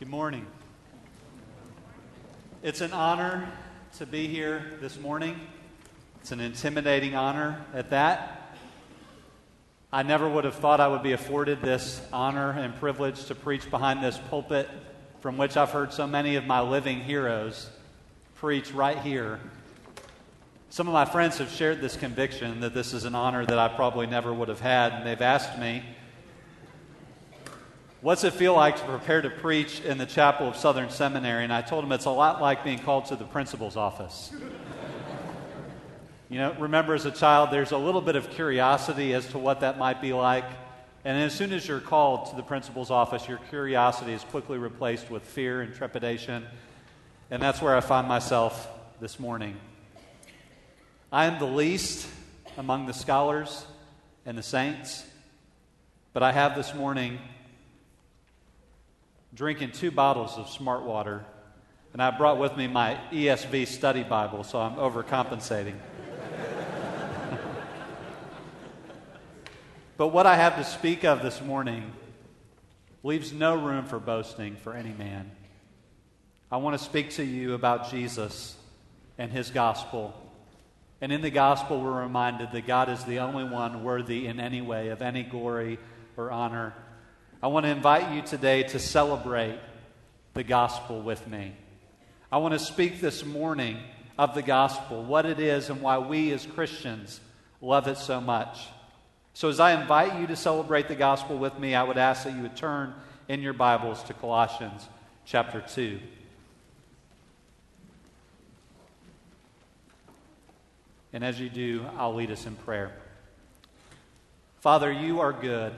Good morning. It's an honor to be here this morning. It's an intimidating honor at that. I never would have thought I would be afforded this honor and privilege to preach behind this pulpit from which I've heard so many of my living heroes preach right here. Some of my friends have shared this conviction that this is an honor that I probably never would have had, and they've asked me, what's it feel like to prepare to preach in the chapel of Southern Seminary? And I told them it's a lot like being called to the principal's office. You know, remember as a child, there's a little bit of curiosity as to what that might be like. And as soon as you're called to the principal's office, your curiosity is quickly replaced with fear and trepidation. And that's where I find myself this morning. I am the least among the scholars and the saints, but I have this morning drinking 2 bottles of Smart Water, and I brought with me my ESV study Bible, so I'm overcompensating. But what I have to speak of this morning leaves no room for boasting for any man. I want to speak to you about Jesus and His gospel. And in the gospel, we're reminded that God is the only one worthy in any way of any glory or honor. I want to invite you today to celebrate the gospel with me. I want to speak this morning of the gospel, what it is and why we as Christians love it so much. So as I invite you to celebrate the gospel with me, I would ask that you would turn in your Bibles to Colossians chapter 2. And as you do, I'll lead us in prayer. Father, you are good.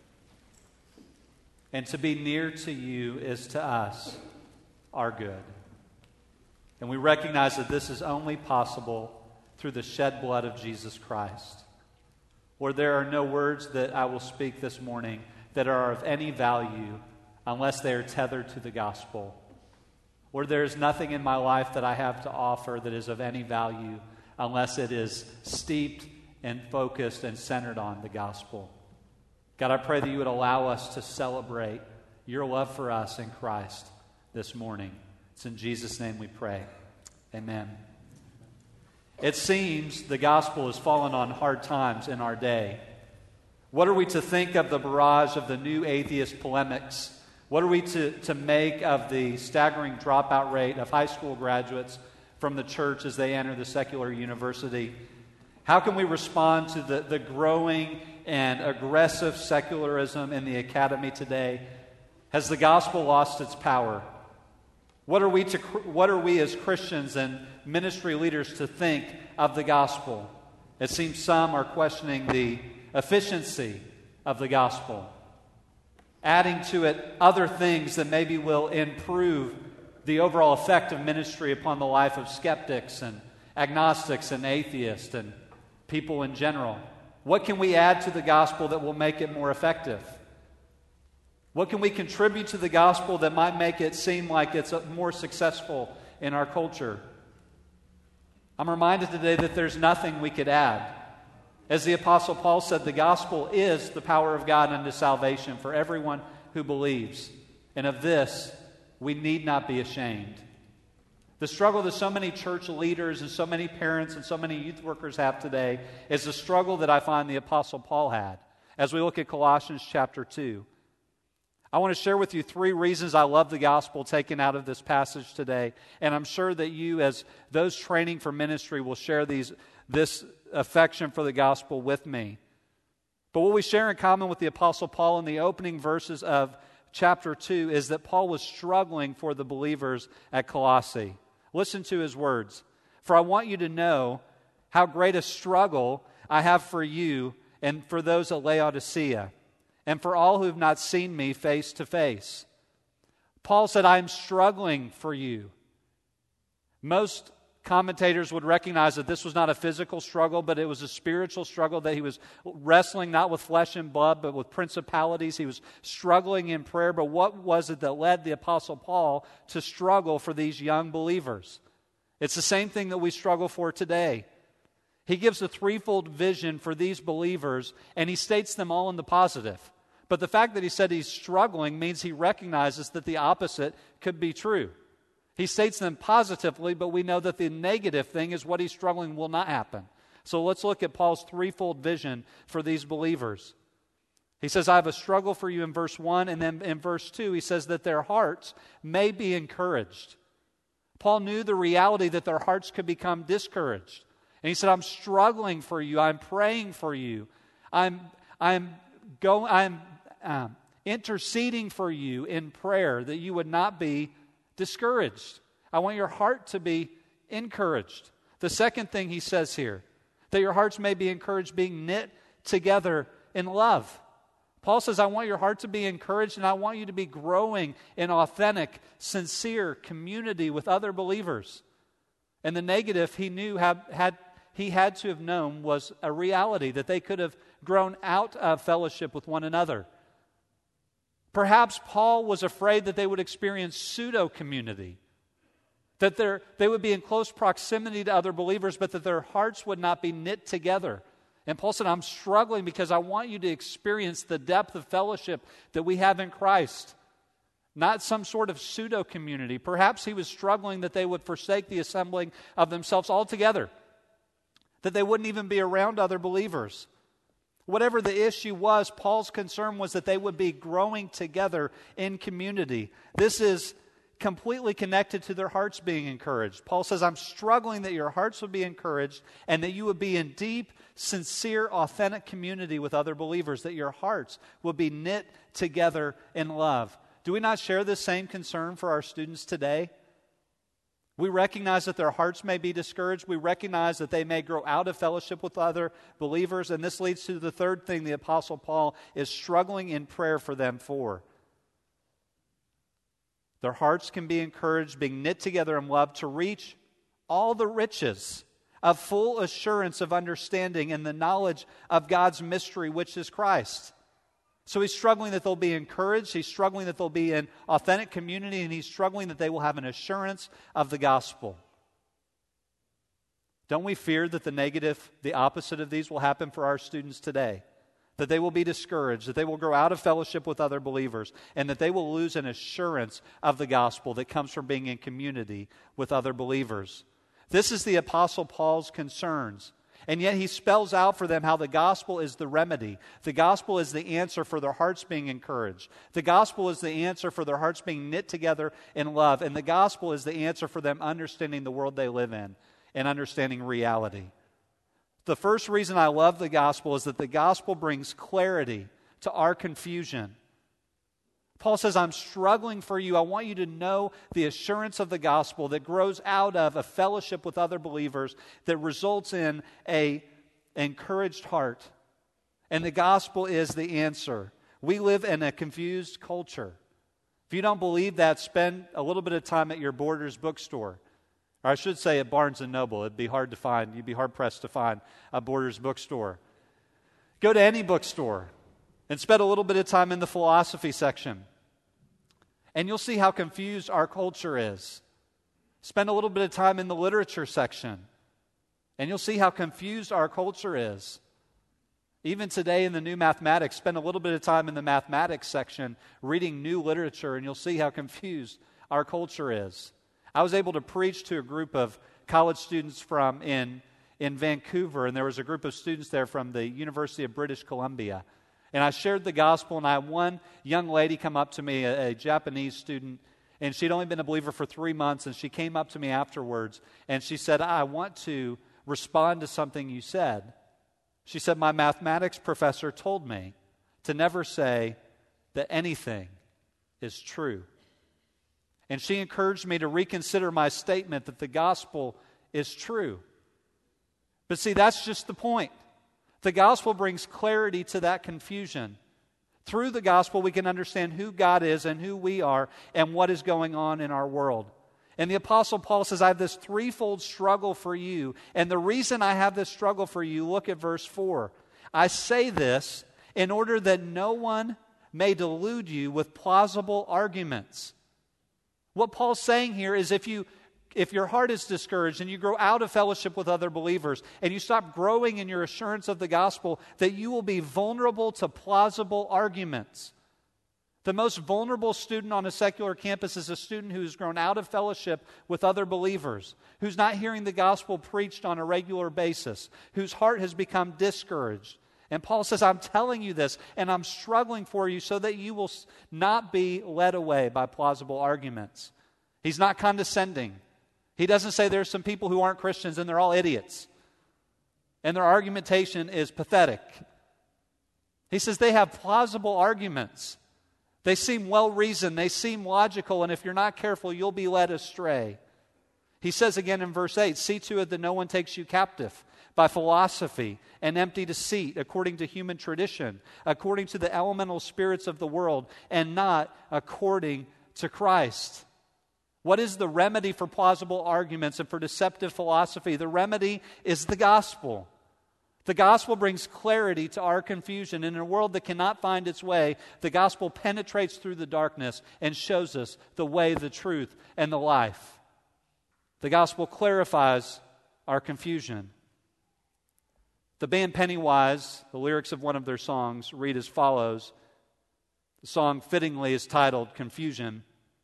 And to be near to you is to us our good. And we recognize that this is only possible through the shed blood of Jesus Christ. Lord, there are no words that I will speak this morning that are of any value unless they are tethered to the gospel. Lord, there is nothing in my life that I have to offer that is of any value unless it is steeped and focused and centered on the gospel. God, I pray that you would allow us to celebrate your love for us in Christ this morning. It's in Jesus' name we pray. Amen. It seems the gospel has fallen on hard times in our day. What are we to think of the barrage of the new atheist polemics? What are we to make of the staggering dropout rate of high school graduates from the church as they enter the secular university? How can we respond to the growing and aggressive secularism in the academy today? Has the gospel lost its power? What are we as Christians and ministry leaders to think of the gospel? It seems some are questioning the efficiency of the gospel, adding to it other things that maybe will improve the overall effect of ministry upon the life of skeptics and agnostics and atheists and people in general. What can we add to the gospel that will make it more effective? What can we contribute to the gospel that might make it seem like it's more successful in our culture? I'm reminded today that there's nothing we could add. As the Apostle Paul said, the gospel is the power of God unto salvation for everyone who believes. And of this, we need not be ashamed. The struggle that so many church leaders and so many parents and so many youth workers have today is the struggle that I find the Apostle Paul had as we look at Colossians chapter 2. I want to share with you 3 reasons I love the gospel taken out of this passage today, and I'm sure that you, as those training for ministry, will share this affection for the gospel with me. But what we share in common with the Apostle Paul in the opening verses of chapter 2 is that Paul was struggling for the believers at Colossae. Listen to his words. For I want you to know how great a struggle I have for you and for those at Laodicea, and for all who have not seen me face to face. Paul said, I am struggling for you. Most commentators would recognize that this was not a physical struggle, but it was a spiritual struggle, that he was wrestling not with flesh and blood, but with principalities. He was struggling in prayer. But what was it that led the Apostle Paul to struggle for these young believers? It's the same thing that we struggle for today. He gives a threefold vision for these believers, and he states them all in the positive. But the fact that he said he's struggling means he recognizes that the opposite could be true. He states them positively, but we know that the negative thing is what he's struggling will not happen. So let's look at Paul's threefold vision for these believers. He says, I have a struggle for you in verse 1, and then in verse 2, he says that their hearts may be encouraged. Paul knew the reality that their hearts could become discouraged. And he said, I'm struggling for you. I'm praying for you. I'm interceding for you in prayer that you would not be discouraged. I want your heart to be encouraged. The second thing he says here, that your hearts may be encouraged, being knit together in love. Paul says, I want your heart to be encouraged, and I want you to be growing in authentic, sincere community with other believers. And the negative he knew he had to have known was a reality, that they could have grown out of fellowship with one another. Perhaps Paul was afraid that they would experience pseudo-community, that they would be in close proximity to other believers, but that their hearts would not be knit together. And Paul said, I'm struggling because I want you to experience the depth of fellowship that we have in Christ, not some sort of pseudo-community. Perhaps he was struggling that they would forsake the assembling of themselves altogether, that they wouldn't even be around other believers. Whatever the issue was, Paul's concern was that they would be growing together in community. This is completely connected to their hearts being encouraged. Paul says, I'm struggling that your hearts would be encouraged and that you would be in deep, sincere, authentic community with other believers, that your hearts would be knit together in love. Do we not share this same concern for our students today? We recognize that their hearts may be discouraged. We recognize that they may grow out of fellowship with other believers. And this leads to the third thing the Apostle Paul is struggling in prayer for them for. Their hearts can be encouraged, being knit together in love, to reach all the riches of full assurance of understanding and the knowledge of God's mystery, which is Christ. So he's struggling that they'll be encouraged, he's struggling that they'll be in authentic community, and he's struggling that they will have an assurance of the gospel. Don't we fear that the negative, the opposite of these will happen for our students today? That they will be discouraged, that they will grow out of fellowship with other believers, and that they will lose an assurance of the gospel that comes from being in community with other believers. This is the Apostle Paul's concerns. And yet he spells out for them how the gospel is the remedy. The gospel is the answer for their hearts being encouraged. The gospel is the answer for their hearts being knit together in love. And the gospel is the answer for them understanding the world they live in and understanding reality. The first reason I love the gospel is that the gospel brings clarity to our confusion. Paul says, I'm struggling for you. I want you to know the assurance of the gospel that grows out of a fellowship with other believers that results in an encouraged heart. And the gospel is the answer. We live in a confused culture. If you don't believe that, spend a little bit of time at your Borders bookstore. Or I should say at Barnes & Noble. It'd be hard to find. You'd be hard-pressed to find a Borders bookstore. Go to any bookstore and spend a little bit of time in the philosophy section. And you'll see how confused our culture is. Spend a little bit of time in the literature section. And you'll see how confused our culture is. Even today in the new mathematics, spend a little bit of time in the mathematics section reading new literature, and you'll see how confused our culture is. I was able to preach to a group of college students from in Vancouver, and there was a group of students there from the University of British Columbia. And I shared the gospel, and I had one young lady come up to me, a Japanese student, and she'd only been a believer for 3 months, and she came up to me afterwards, and she said, I want to respond to something you said. She said, my mathematics professor told me to never say that anything is true. And she encouraged me to reconsider my statement that the gospel is true. But see, that's just the point. The gospel brings clarity to that confusion. Through the gospel, we can understand who God is and who we are and what is going on in our world. And the Apostle Paul says, I have this threefold struggle for you. And the reason I have this struggle for you, look at verse 4. I say this in order that no one may delude you with plausible arguments. What Paul's saying here is if you if your heart is discouraged and you grow out of fellowship with other believers and you stop growing in your assurance of the gospel, that you will be vulnerable to plausible arguments. The most vulnerable student on a secular campus is a student who's grown out of fellowship with other believers, who's not hearing the gospel preached on a regular basis, whose heart has become discouraged. And Paul says, I'm telling you this, and I'm struggling for you so that you will not be led away by plausible arguments. He's not condescending. He doesn't say there's some people who aren't Christians and they're all idiots, and their argumentation is pathetic. He says they have plausible arguments. They seem well-reasoned, they seem logical, and if you're not careful, you'll be led astray. He says again in verse 8, see to it that no one takes you captive by philosophy and empty deceit, according to human tradition, according to the elemental spirits of the world, and not according to Christ. What is the remedy for plausible arguments and for deceptive philosophy? The remedy is the gospel. The gospel brings clarity to our confusion. In a world that cannot find its way, the gospel penetrates through the darkness and shows us the way, the truth, and the life. The gospel clarifies our confusion. The band Pennywise, the lyrics of one of their songs read as follows. The song fittingly is titled Confusion.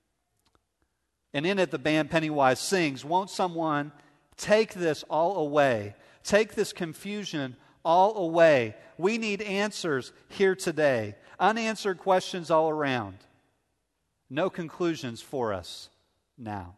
And in it, the band Pennywise sings, won't someone take this all away? Take this confusion all away. We need answers here today. Unanswered questions all around. No conclusions for us now.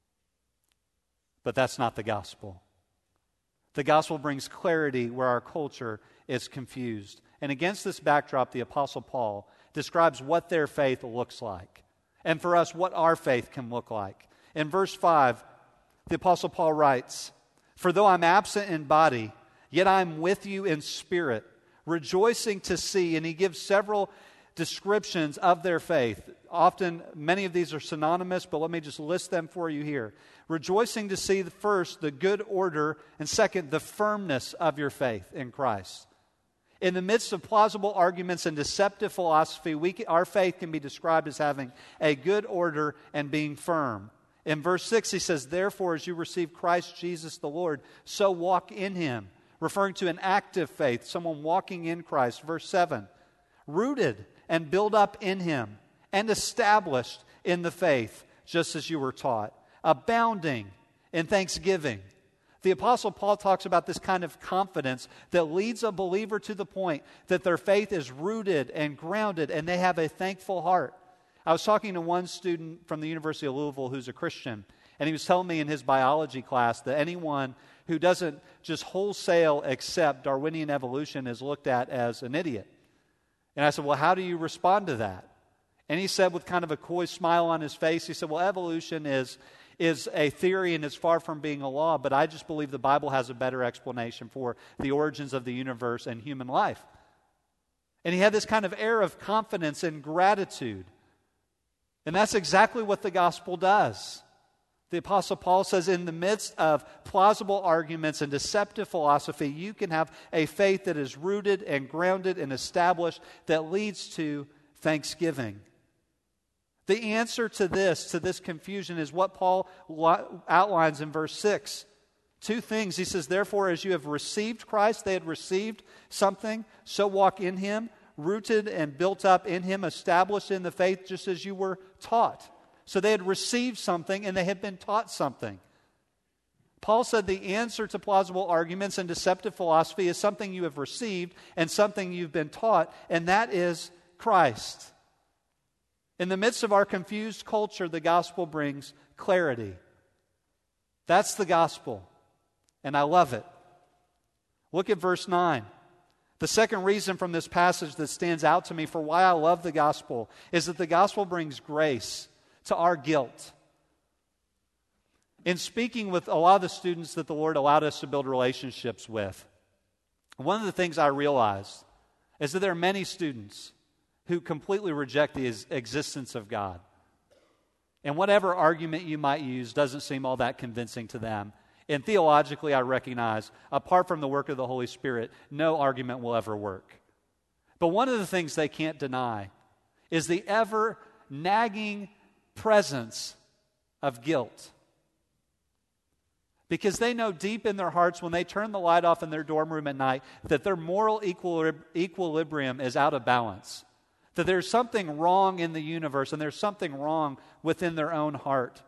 But that's not the gospel. The gospel brings clarity where our culture is confused. And against this backdrop, the Apostle Paul describes what their faith looks like. And for us, what our faith can look like. In verse 5, the Apostle Paul writes, for though I'm absent in body, yet I'm with you in spirit, rejoicing to see, and he gives several descriptions of their faith. Often, many of these are synonymous, but let me just list them for you here. Rejoicing to see, first, the good order, and second, the firmness of your faith in Christ. In the midst of plausible arguments and deceptive philosophy, our faith can be described as having a good order and being firm. In verse 6, he says, therefore, as you receive Christ Jesus the Lord, so walk in him, referring to an active faith, someone walking in Christ. Verse 7, rooted and built up in him and established in the faith, just as you were taught, abounding in thanksgiving. The Apostle Paul talks about this kind of confidence that leads a believer to the point that their faith is rooted and grounded and they have a thankful heart. I was talking to one student from the University of Louisville who's a Christian, and he was telling me in his biology class that anyone who doesn't just wholesale accept Darwinian evolution is looked at as an idiot. And I said, well, how do you respond to that? And he said with kind of a coy smile on his face, he said, well, evolution is a theory and it's far from being a law, but I just believe the Bible has a better explanation for the origins of the universe and human life. And he had this kind of air of confidence and gratitude. And that's exactly what the gospel does. The Apostle Paul says in the midst of plausible arguments and deceptive philosophy, you can have a faith that is rooted and grounded and established that leads to thanksgiving. The answer to this confusion is what Paul outlines in verse 6. Two things. He says, therefore, as you have received Christ, they had received something, so walk in him, rooted and built up in him, established in the faith just as you were taught. So they had received something and they had been taught something. Paul said the answer to plausible arguments and deceptive philosophy is something you have received and something you've been taught, and that is Christ. In the midst of our confused culture, the gospel brings clarity. That's the gospel, and I love it. Look at verse 9. The second reason from this passage that stands out to me for why I love the gospel is that the gospel brings grace to our guilt. In speaking with a lot of the students that the Lord allowed us to build relationships with, one of the things I realized is that there are many students who completely reject the existence of God. And whatever argument you might use doesn't seem all that convincing to them. And theologically, I recognize, apart from the work of the Holy Spirit, no argument will ever work. But one of the things they can't deny is the ever nagging presence of guilt. Because they know deep in their hearts when they turn the light off in their dorm room at night that their moral equilibrium is out of balance. That there's something wrong in the universe and there's something wrong within their own heart.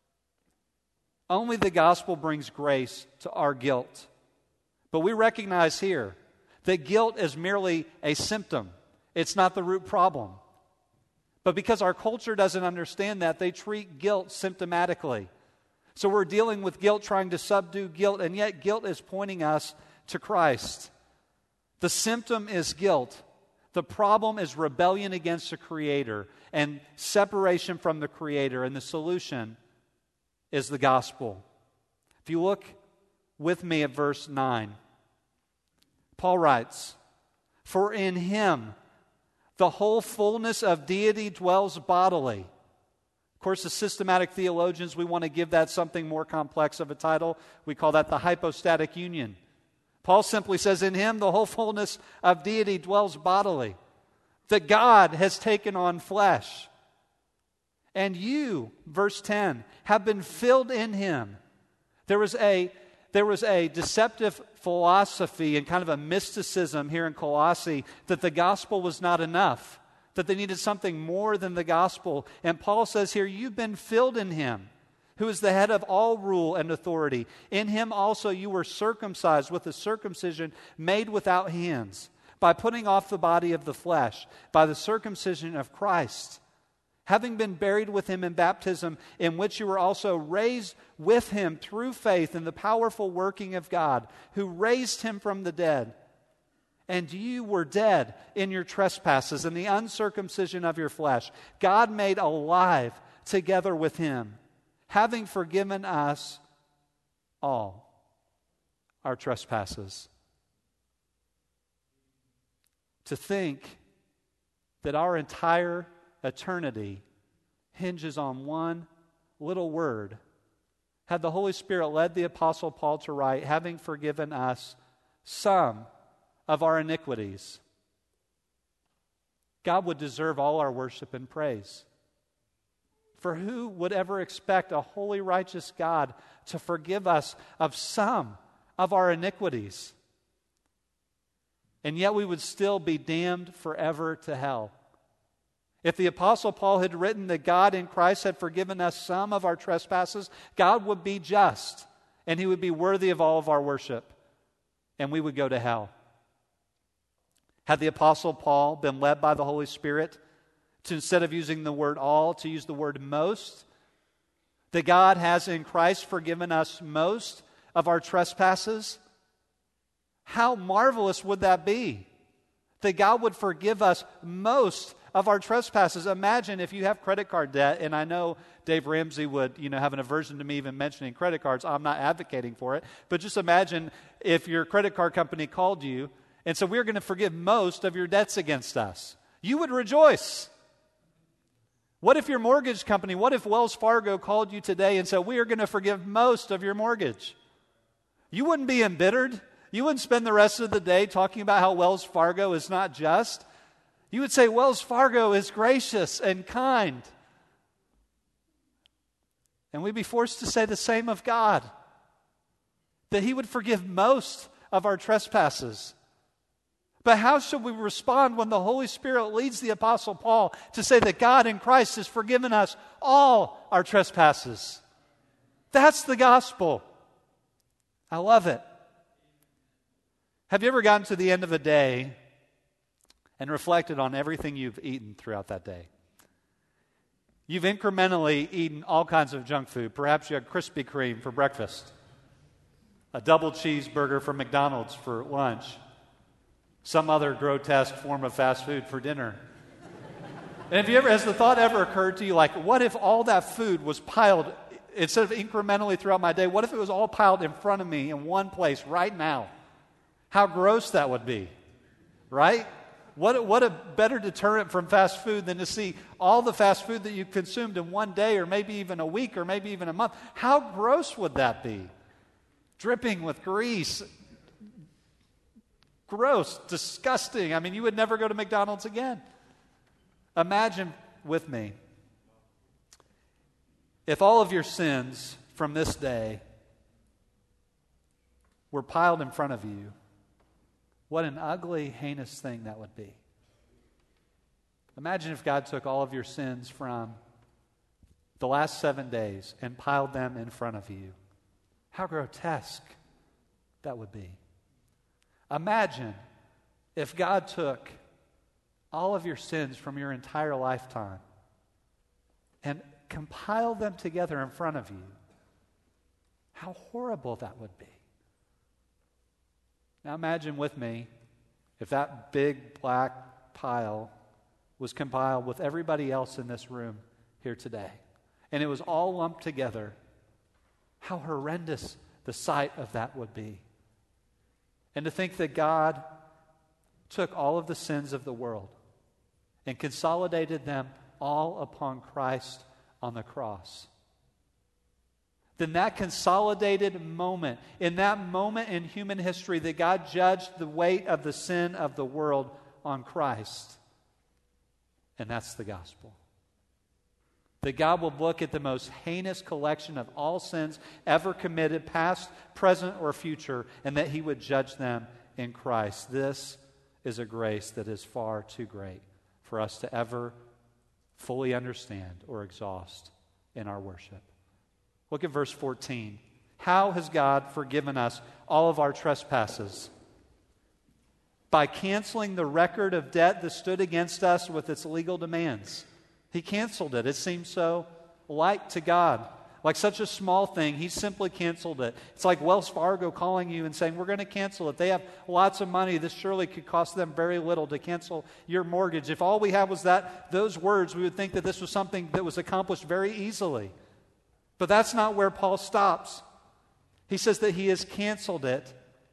Only the gospel brings grace to our guilt. But we recognize here that guilt is merely a symptom. It's not the root problem. But because our culture doesn't understand that, they treat guilt symptomatically. So we're dealing with guilt, trying to subdue guilt, and yet guilt is pointing us to Christ. The symptom is guilt. The problem is rebellion against the Creator and separation from the Creator, and the solution is the gospel. If you look with me at verse 9, Paul writes, "For in Him the whole fullness of deity dwells bodily." Of course, as systematic theologians, we want to give that something more complex of a title. We call that the hypostatic union. Paul simply says, in Him the whole fullness of deity dwells bodily. That God has taken on flesh. And you, verse 10, have been filled in Him. There was a deceptive philosophy and kind of a mysticism here in Colossae that the gospel was not enough, that they needed something more than the gospel. And Paul says here, you've been filled in Him, who is the head of all rule and authority. In Him also you were circumcised with a circumcision made without hands, by putting off the body of the flesh, by the circumcision of Christ, having been buried with Him in baptism, in which you were also raised with Him through faith in the powerful working of God, who raised Him from the dead. And you were dead in your trespasses and the uncircumcision of your flesh. God made alive together with Him, having forgiven us all our trespasses. To think that our entire eternity hinges on one little word. Had the Holy Spirit led the Apostle Paul to write, having forgiven us some of our iniquities, God would deserve all our worship and praise. For who would ever expect a holy, righteous God to forgive us of some of our iniquities? And yet we would still be damned forever to hell. If the Apostle Paul had written that God in Christ had forgiven us some of our trespasses, God would be just, and He would be worthy of all of our worship, and we would go to hell. Had the Apostle Paul been led by the Holy Spirit to, instead of using the word all, to use the word most, that God has in Christ forgiven us most of our trespasses, how marvelous would that be? That God would forgive us most of our trespasses. Imagine if you have credit card debt, and I know Dave Ramsey would, have an aversion to me even mentioning credit cards. I'm not advocating for it. But just imagine if your credit card company called you and said, we're going to forgive most of your debts against us. You would rejoice. What if your mortgage company, what if Wells Fargo called you today and said, we are going to forgive most of your mortgage? You wouldn't be embittered. You wouldn't spend the rest of the day talking about how Wells Fargo is not just. You would say, Wells Fargo is gracious and kind. And we'd be forced to say the same of God, that He would forgive most of our trespasses. But how should we respond when the Holy Spirit leads the Apostle Paul to say that God in Christ has forgiven us all our trespasses? That's the gospel. I love it. Have you ever gotten to the end of a day and reflected on everything you've eaten throughout that day? You've incrementally eaten all kinds of junk food. Perhaps you had Krispy Kreme for breakfast, a double cheeseburger from McDonald's for lunch, some other grotesque form of fast food for dinner. And has the thought ever occurred to you, like, what if all that food was piled, instead of incrementally throughout my day, what if it was all piled in front of me in one place right now? How gross that would be, right? What a better deterrent from fast food than to see all the fast food that you've consumed in one day or maybe even a week or maybe even a month. How gross would that be? Dripping with grease. Gross, disgusting. I mean, you would never go to McDonald's again. Imagine with me if all of your sins from this day were piled in front of you, what an ugly, heinous thing that would be. Imagine if God took all of your sins from the last 7 days and piled them in front of you. How grotesque that would be. Imagine if God took all of your sins from your entire lifetime and compiled them together in front of you. How horrible that would be. Now imagine with me if that big black pile was compiled with everybody else in this room here today, and it was all lumped together. How horrendous the sight of that would be. And to think that God took all of the sins of the world and consolidated them all upon Christ on the cross. Then that consolidated moment, in that moment in human history that God judged the weight of the sin of the world on Christ. And that's the gospel. That God will look at the most heinous collection of all sins ever committed, past, present, or future, and that He would judge them in Christ. This is a grace that is far too great for us to ever fully understand or exhaust in our worship. Look at verse 14. How has God forgiven us all of our trespasses? By canceling the record of debt that stood against us with its legal demands. He canceled it. It seems so light to God. Like such a small thing, He simply canceled it. It's like Wells Fargo calling you and saying, we're going to cancel it. They have lots of money. This surely could cost them very little to cancel your mortgage. If all we had was those words, we would think that this was something that was accomplished very easily. But that's not where Paul stops. He says that he has canceled it.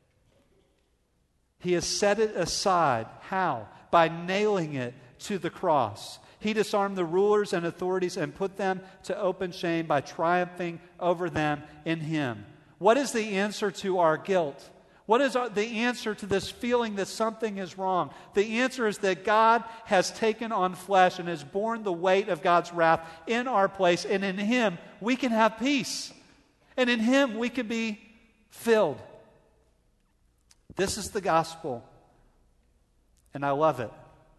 He has set it aside. How? By nailing it to the cross. He disarmed the rulers and authorities and put them to open shame by triumphing over them in Him. What is the answer to our guilt? What is the answer to this feeling that something is wrong? The answer is that God has taken on flesh and has borne the weight of God's wrath in our place. And in Him, we can have peace. And in Him, we can be filled. This is the gospel. And I love it.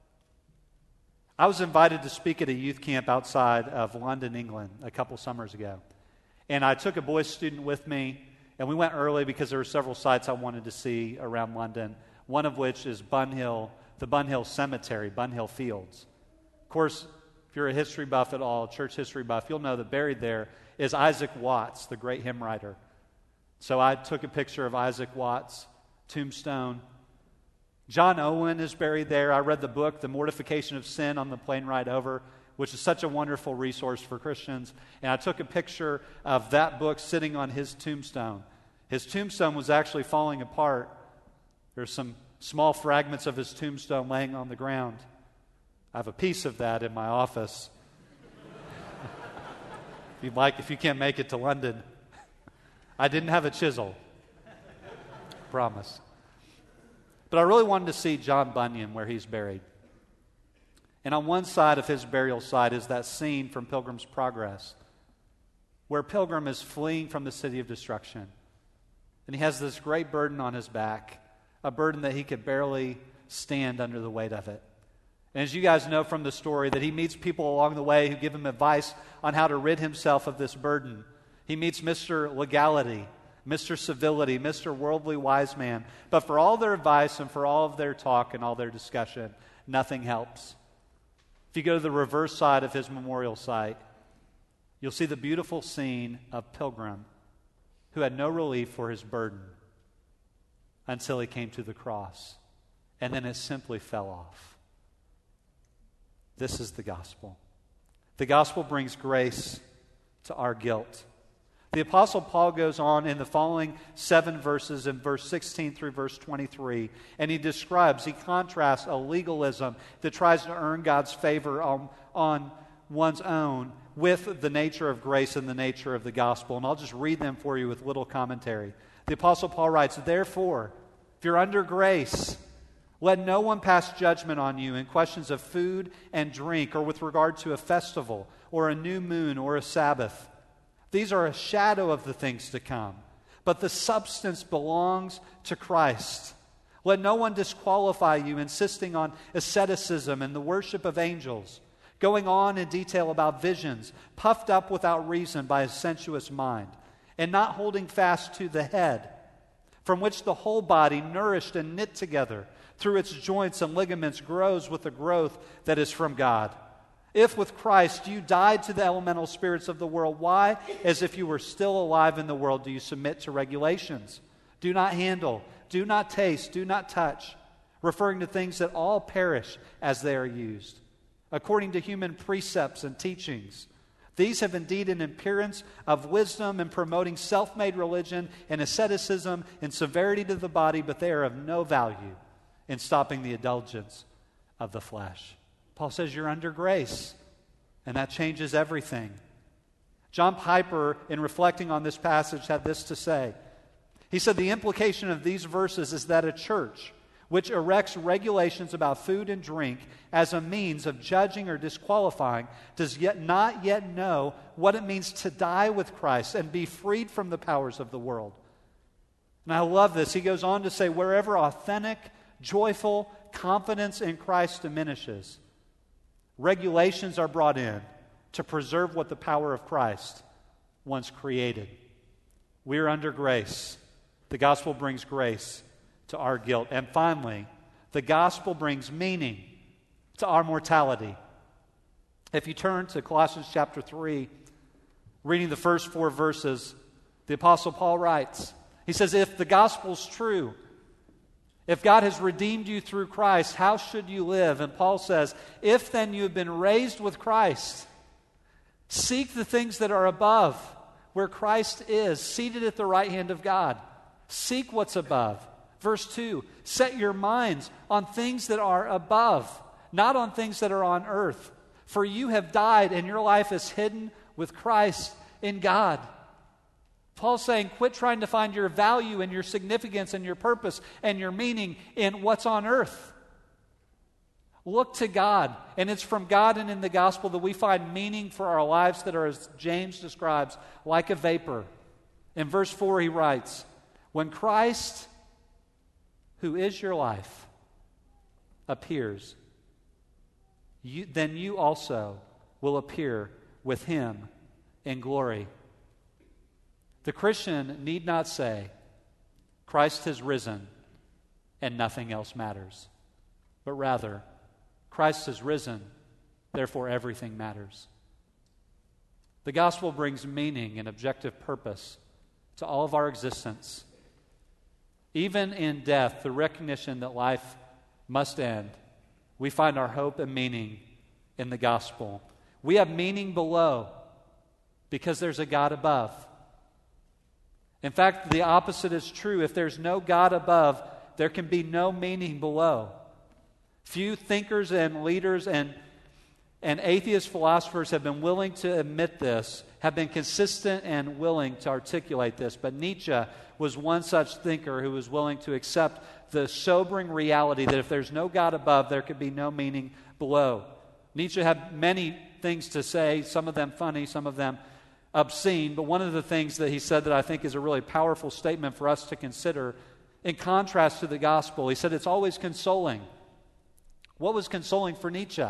I was invited to speak at a youth camp outside of London, England, a couple summers ago. And I took a boys' student with me. And we went early because there were several sites I wanted to see around London, one of which is Bunhill, the Bunhill Cemetery, Bunhill Fields. Of course, if you're a history buff at all, church history buff, you'll know that buried there is Isaac Watts, the great hymn writer. So I took a picture of Isaac Watts' tombstone. John Owen is buried there. I read the book, The Mortification of Sin, on the plane ride over, which is such a wonderful resource for Christians. And I took a picture of that book sitting on his tombstone. His tombstone was actually falling apart. There's some small fragments of his tombstone laying on the ground. I have a piece of that in my office. If you can't make it to London. I didn't have a chisel. Promise. But I really wanted to see John Bunyan where he's buried. And on one side of his burial site is that scene from Pilgrim's Progress, where Pilgrim is fleeing from the city of destruction. And he has this great burden on his back, a burden that he could barely stand under the weight of it. And as you guys know from the story, that he meets people along the way who give him advice on how to rid himself of this burden. He meets Mr. Legality, Mr. Civility, Mr. Worldly Wise Man. But for all their advice and for all of their talk and all their discussion, nothing helps. If you go to the reverse side of his memorial site, you'll see the beautiful scene of Pilgrim, who had no relief for his burden until he came to the cross. And then it simply fell off. This is the gospel. The gospel brings grace to our guilt. The Apostle Paul goes on in the following 7 verses, in verse 16 through verse 23, and he contrasts a legalism that tries to earn God's favor on one's own with the nature of grace and the nature of the gospel. And I'll just read them for you with little commentary. The Apostle Paul writes, "Therefore, if you're under grace, let no one pass judgment on you in questions of food and drink, or with regard to a festival, or a new moon, or a Sabbath. These are a shadow of the things to come. but the substance belongs to Christ. Let no one disqualify you, insisting on asceticism and the worship of angels, going on in detail about visions, puffed up without reason by a sensuous mind, and not holding fast to the head, from which the whole body, nourished and knit together through its joints and ligaments, grows with the growth that is from God. If with Christ you died to the elemental spirits of the world, why, as if you were still alive in the world, do you submit to regulations? Do not handle, do not taste, do not touch, referring to things that all perish as they are used, according to human precepts and teachings. These have indeed an appearance of wisdom in promoting self-made religion and asceticism and severity to the body, but they are of no value in stopping the indulgence of the flesh. Paul says you're under grace, and that changes everything. John Piper, in reflecting on this passage, had this to say. He said the implication of these verses is that a church which erects regulations about food and drink as a means of judging or disqualifying does not yet know what it means to die with Christ and be freed from the powers of the world. And I love this. He goes on to say, wherever authentic, joyful confidence in Christ diminishes, regulations are brought in to preserve what the power of Christ once created. We are under grace. The gospel brings grace to our guilt. And finally, the gospel brings meaning to our mortality. If you turn to Colossians chapter 3, reading the first 4 verses, the Apostle Paul writes, he says, if the gospel's true, if God has redeemed you through Christ, how should you live? And Paul says, if then you have been raised with Christ, seek the things that are above, where Christ is, seated at the right hand of God. Seek what's above. Verse 2, set your minds on things that are above, not on things that are on earth. For you have died, and your life is hidden with Christ in God. Paul's saying, quit trying to find your value and your significance and your purpose and your meaning in what's on earth. Look to God, and it's from God and in the gospel that we find meaning for our lives that are, as James describes, like a vapor. In verse 4 he writes, when Christ, who is your life, appears, then you also will appear with him in glory. The Christian need not say, Christ has risen and nothing else matters, but rather, Christ has risen, therefore everything matters. The gospel brings meaning and objective purpose to all of our existence. Even in death, the recognition that life must end, we find our hope and meaning in the gospel. We have meaning below because there's a God above. In fact, the opposite is true. If there's no God above, there can be no meaning below. Few thinkers and leaders and atheist philosophers have been willing to admit this, have been consistent and willing to articulate this. But Nietzsche was one such thinker who was willing to accept the sobering reality that if there's no God above, there could be no meaning below. Nietzsche had many things to say, some of them funny, some of them obscene, but one of the things that he said that I think is a really powerful statement for us to consider in contrast to the gospel, he said it's always consoling. What was consoling for Nietzsche?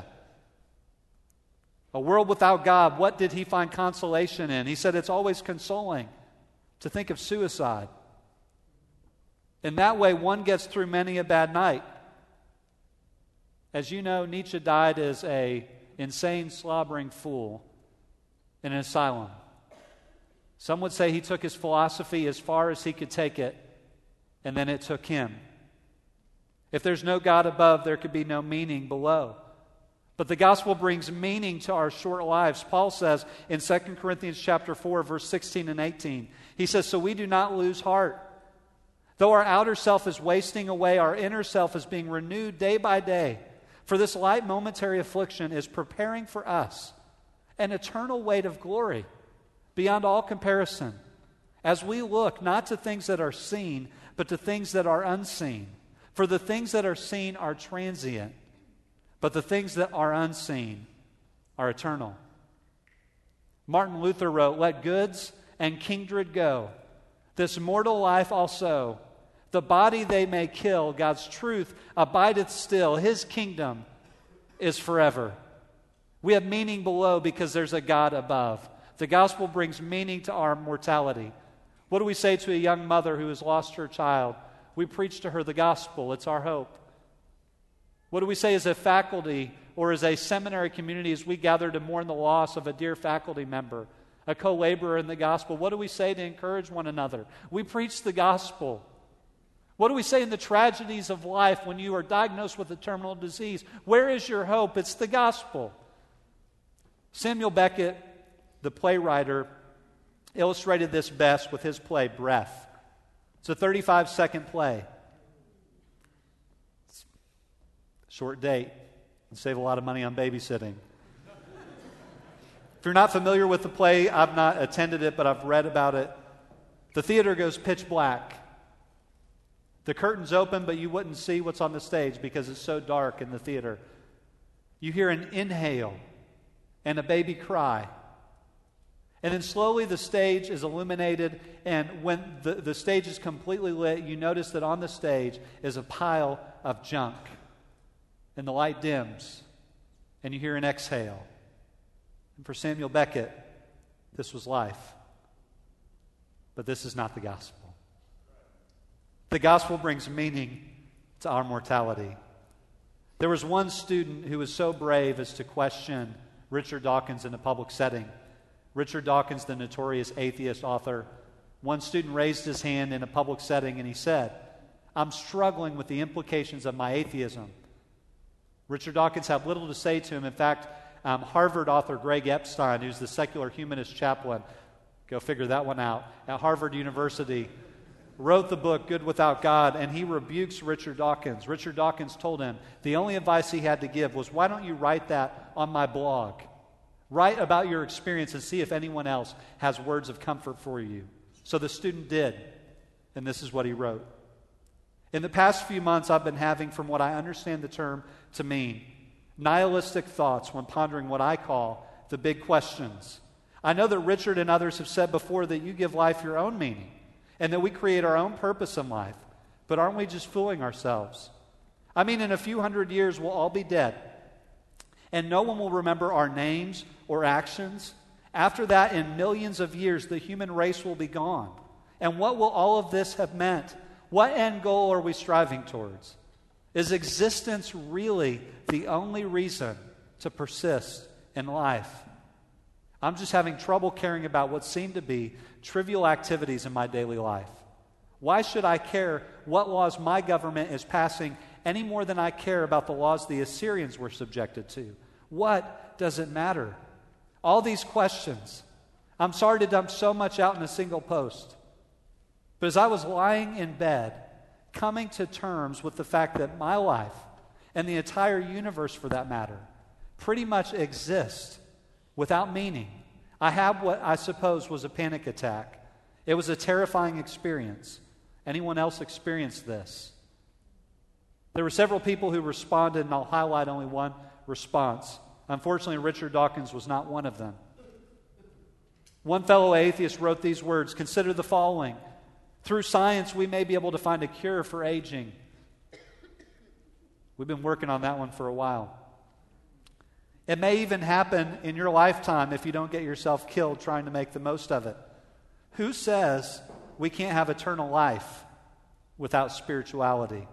A world without God, what did he find consolation in? He said it's always consoling to think of suicide. In that way, one gets through many a bad night. As you know, Nietzsche died as an insane, slobbering fool in an asylum. Some would say he took his philosophy as far as he could take it, and then it took him. If there's no God above, there could be no meaning below. But the gospel brings meaning to our short lives. Paul says in 2 Corinthians chapter 4, verse 16 and 18, he says, so we do not lose heart. Though our outer self is wasting away, our inner self is being renewed day by day. For this light momentary affliction is preparing for us an eternal weight of glory beyond all comparison, as we look not to things that are seen, but to things that are unseen. For the things that are seen are transient, but the things that are unseen are eternal. Martin Luther wrote, let goods and kindred go, This mortal life also, the body they may kill, God's truth abideth still. His kingdom is forever. We have meaning below because there's a God above. The gospel brings meaning to our mortality. What do we say to a young mother who has lost her child? We preach to her the gospel. It's our hope. What do we say as a faculty or as a seminary community as we gather to mourn the loss of a dear faculty member, a co-laborer in the gospel? What do we say to encourage one another? We preach the gospel. What do we say in the tragedies of life when you are diagnosed with a terminal disease? Where is your hope? It's the gospel. Samuel Beckett, the playwright, illustrated this best with his play, Breath. It's a 35-second play. It's a short date. And save a lot of money on babysitting. If you're not familiar with the play, I've not attended it, but I've read about it. The theater goes pitch black. The curtains open, but you wouldn't see what's on the stage because it's so dark in the theater. You hear an inhale and a baby cry. And then slowly the stage is illuminated, and when the stage is completely lit, you notice that on the stage is a pile of junk. And the light dims, and you hear an exhale. And for Samuel Beckett, this was life. But this is not the gospel. The gospel brings meaning to our mortality. There was one student who was so brave as to question Richard Dawkins in a public setting. Richard Dawkins, the notorious atheist author, one student raised his hand in a public setting and he said, "I'm struggling with the implications of my atheism." Richard Dawkins had little to say to him. In fact, Harvard author Greg Epstein, who's the secular humanist chaplain, go figure that one out, at Harvard University, wrote the book Good Without God, and he rebukes Richard Dawkins. Richard Dawkins told him the only advice he had to give was, "Why don't you write that on my blog? Write about your experience and see if anyone else has words of comfort for you." So the student did, and this is what he wrote. "In the past few months, I've been having, from what I understand the term to mean, nihilistic thoughts when pondering what I call the big questions. I know that Richard and others have said before that you give life your own meaning and that we create our own purpose in life. But aren't we just fooling ourselves? I mean, in a few hundred years, we'll all be dead, and no one will remember our names or actions. After that, in millions of years, the human race will be gone. And what will all of this have meant? What end goal are we striving towards? Is existence really the only reason to persist in life? I'm just having trouble caring about what seem to be trivial activities in my daily life. Why should I care what laws my government is passing any more than I care about the laws the Assyrians were subjected to? What does it matter? All these questions. I'm sorry to dump so much out in a single post. But as I was lying in bed, coming to terms with the fact that my life, and the entire universe for that matter, pretty much exists without meaning, I had what I suppose was a panic attack. It was a terrifying experience. Anyone else experienced this? There were several people who responded, and I'll highlight only one response. Unfortunately, Richard Dawkins was not one of them. One fellow atheist wrote these words, "Consider the following. Through science, we may be able to find a cure for aging." We've been working on that one for a while. It may even happen in your lifetime if you don't get yourself killed trying to make the most of it. Who says we can't have eternal life without spirituality?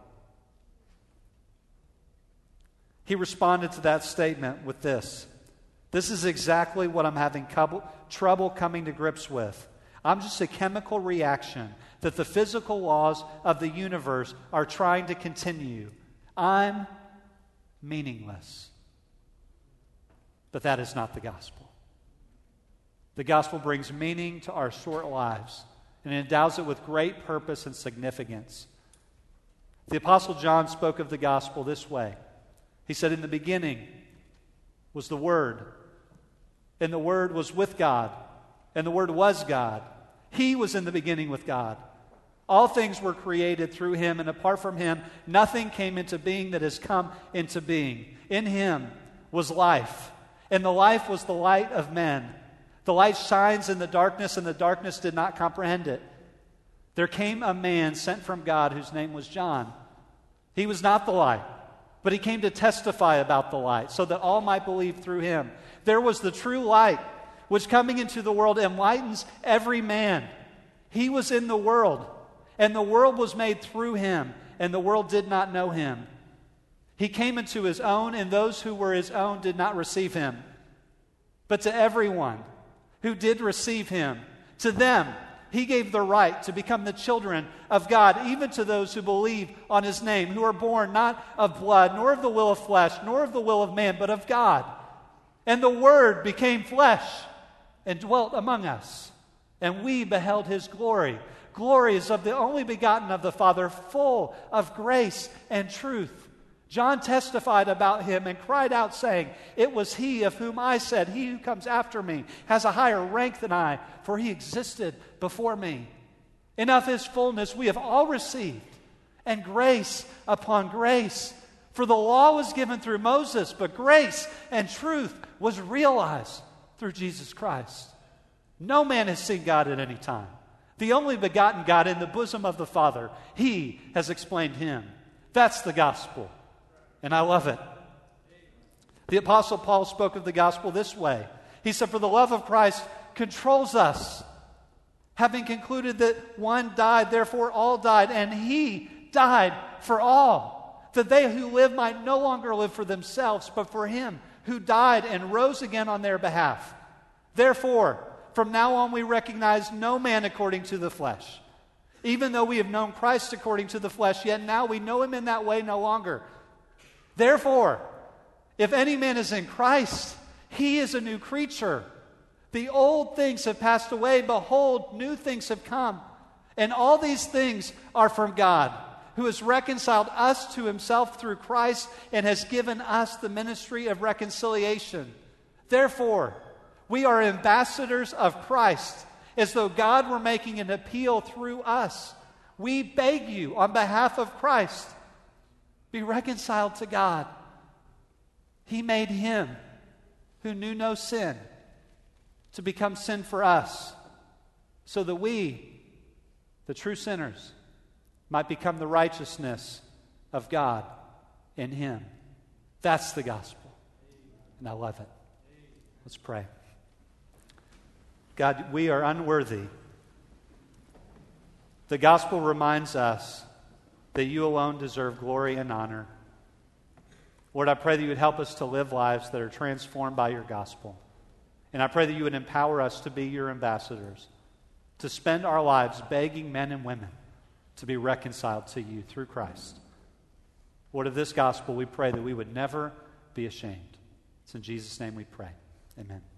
He responded to that statement with this: "This is exactly what I'm having trouble coming to grips with. I'm just a chemical reaction that the physical laws of the universe are trying to continue. I'm meaningless." But that is not the gospel. The gospel brings meaning to our short lives and endows it with great purpose and significance. The Apostle John spoke of the gospel this way. He said, "In the beginning was the Word, and the Word was with God, and the Word was God. He was in the beginning with God. All things were created through Him, and apart from Him, nothing came into being that has come into being. In Him was life, and the life was the light of men. The light shines in the darkness, and the darkness did not comprehend it. there came a man sent from God whose name was John. He was not the light, but he came to testify about the light, so that all might believe through him. There was the true light, which coming into the world enlightens every man. He was in the world, and the world was made through him, and the world did not know him. He came into his own, and those who were his own did not receive him. But to everyone who did receive him, to them he gave the right to become the children of God, even to those who believe on his name, who are born not of blood, nor of the will of flesh, nor of the will of man, but of God. And the Word became flesh and dwelt among us. And we beheld his glory. Glory is of the only begotten of the Father, full of grace and truth. John testified about him and cried out, saying, "It was he of whom I said, 'He who comes after me has a higher rank than I, for he existed before me.' And of his fullness we have all received, and grace upon grace. For the law was given through Moses, but grace and truth was realized through Jesus Christ. No man has seen God at any time. The only begotten God in the bosom of the Father, he has explained him." That's the gospel. And I love it. The Apostle Paul spoke of the gospel this way. He said, "For the love of Christ controls us, having concluded that one died, therefore all died, and he died for all, that they who live might no longer live for themselves, but for him who died and rose again on their behalf. Therefore, from now on we recognize no man according to the flesh. Even though we have known Christ according to the flesh, yet now we know him in that way no longer. Therefore, if any man is in Christ, he is a new creature. The old things have passed away. Behold, new things have come. And all these things are from God, who has reconciled us to himself through Christ and has given us the ministry of reconciliation. Therefore, we are ambassadors of Christ, as though God were making an appeal through us. We beg you on behalf of Christ, be reconciled to God. He made him who knew no sin to become sin for us, so that we, the true sinners, might become the righteousness of God in him." That's the gospel. And I love it. Let's pray. God, we are unworthy. The gospel reminds us that you alone deserve glory and honor. Lord, I pray that you would help us to live lives that are transformed by your gospel. And I pray that you would empower us to be your ambassadors, to spend our lives begging men and women to be reconciled to you through Christ. Lord, of this gospel, we pray that we would never be ashamed. It's in Jesus' name we pray. Amen.